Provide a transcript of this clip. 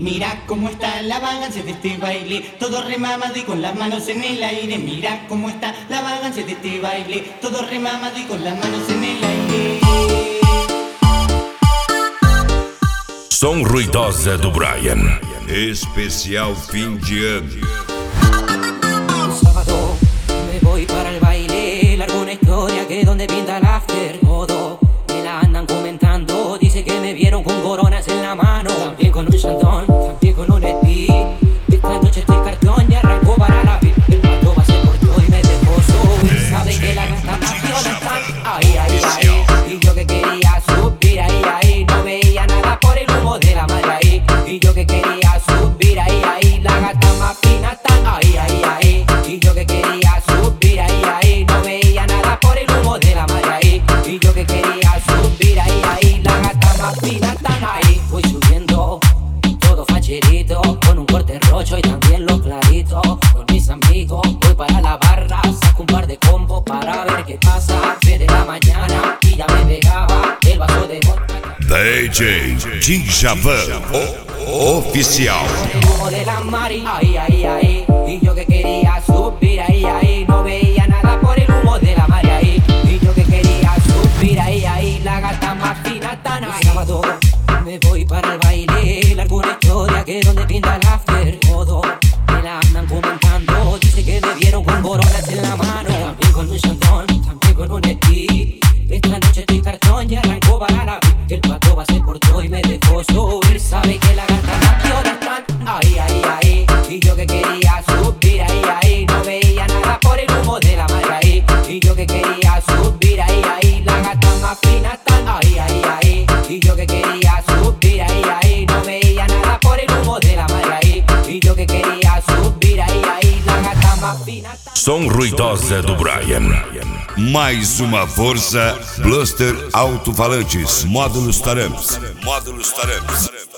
Mira cómo está la vagancia de este baile, todo remamado y con las manos en el aire. Mira cómo está la vagancia de este baile, todo remamado y con las manos en el aire. Som ruidosa do Brian. Especial fin de ano. Sábado me voy para el baile, largo una historia que donde pinta el after todo. Me la andan comentando, dice que me vieron con coronas en la mano, también con un chantón, también con un speed. Esta noche estoy cartón y arranco para la vida. El pato va se cortó y me dejó subir. Sabe que la gata más viola están ahí, ahí, ahí. Y yo que quería subir ahí, ahí. No veía nada por el humo de la madre ahí. Y yo que quería subir ahí, ahí. La gata más fina están ahí, ahí, ahí. Y yo que quería subir ahí, ahí. No veía nada por el humo de la madre ahí. Y yo que quería subir ahí, ahí. La gata más fina están ahí. Voy subiendo, todo facherito, con un corte rocho y también los claritos. Con mis amigos voy para la barra, saco un par de combos para ver qué pasa. 3 de la mañana y ya me pegaba el vaso de vodka. DJ Djavan Oficial. El humo de la mari, ahí, ahí, ahí. Y yo que quería subir ahí, ahí. No veía nada por el humo de la mari ahí. Y yo que quería subir ahí, ahí. La gata más fina están ahí. Sábado me voy para el baile, largo una historia que donde pinta el after todo. Me la andan comentando, dice que me vieron con coronas en la mano, también con un chantón, también con un speed. Esta noche estoy cartón y arrancó para la vida. El pato va se cortó y me dejó subir. Sabe que la gata más viola están ahí, ahí, ahí. Y yo que quería subir ahí, ahí. No veía nada por el humo de la madre ahí. Y yo que quería subir ahí, ahí. La gata más fina están ahí, ahí, ahí. Y yo que quería subir ahí, ahí. No veía nada por el humo de la madre ahí. Y yo que quería subir ahí, ahí. La gata más fina están. Som ruidosa do Brian. Mais uma força, Bluster Alto-Falantes, Módulos Taramps. Módulos Taramps.